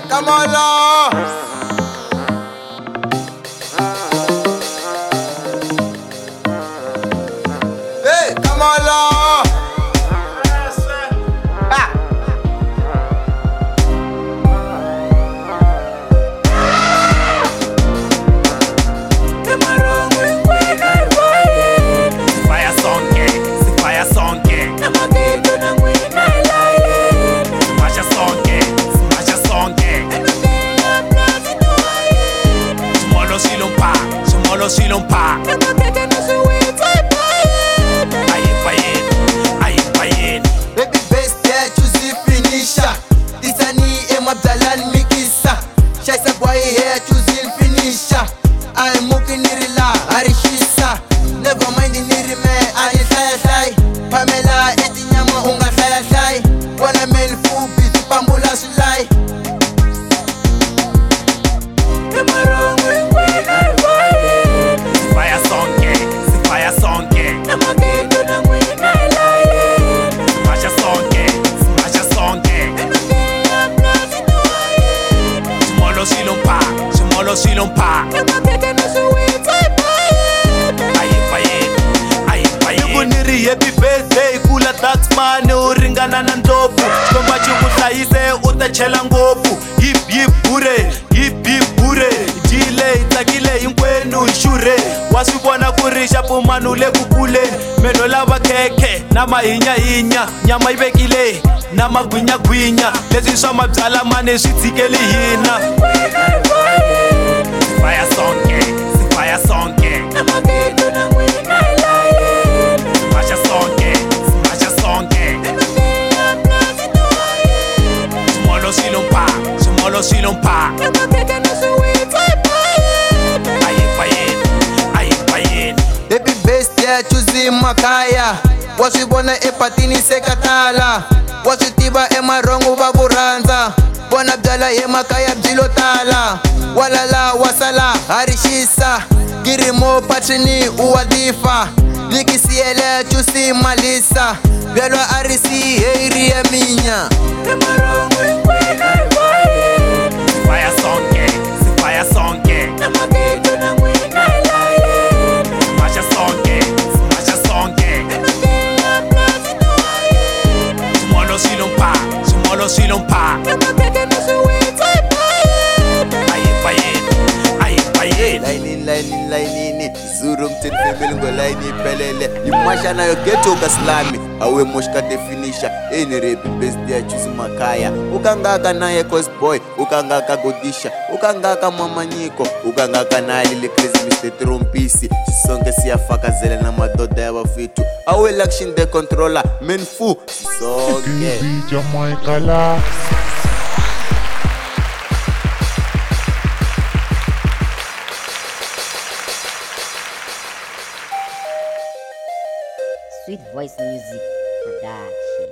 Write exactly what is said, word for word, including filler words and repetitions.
Kamala. Hey, Kamala. Ah. Fire song gang, fire song gang. Smash a song gang, smash a song gang. Smolo silompa, smolo silompa. Aye fire, aye fire. Baby best yeah, choose finisher. Tisani emabdalan mikisa. Shaisa boy here choose finisher. I'm moving nirila arishisa. Never mind nirime ani fly fly. Pamela etinyama unga fly fly. Wanna men fu bizi pambula sulai. Fire song gang, fire song gang. Smash a song gang, smash a song gang. Smolo silompa, smolo silompa. Aye fire, aye fire. Kuniri happy birthday kula tax money uringana na ndopu Chomba chikuhlayise utachela ngopu Hip hip hure, hip hip hure Jile itakile inkwenu ishure Wasibona kurisha pumanu le kukule Meno lava keke, nama inya inya Nyama ibekile, nama gwinya gwinya Lezi soma bzala mane shitikeli hina Fire song gang, fire song gang. Smash a song gang, smash a song gang. Smolo silompa, smolo silompa. Aye fire, aye fire. Baby best yeah, choose makaya. Wasibona epatini sekatala. Wasitiba emarongo bakuranza. Bona bjala emakaya bjilotala. Walala wasala harishisa. Girimo patrini uwadifa. Likisiele chusi malisa. Vyalwa arisi heiri ya minya. Fire song gang, fire song gang. Smash a song gang, smash a song gang. Smolo silompa, smolo silompa. Aye fire, aye fire. Laini laini laini Zuru mtini femili ngo laini pelele Imasha na yo geto ukaslami Awe moshka definisha Eni rebi best ya chuzi makaya Ukangaka na ye cause boy Ukangaka godisha Ukangaka mamanyiko Ukangaka na lili crazy mister Trompisi Sisonge siyafaka zele na madoda ya wafitu Awe lakshin de controller Menfu Sisonge Jamaica. Sweet Voice Music Production.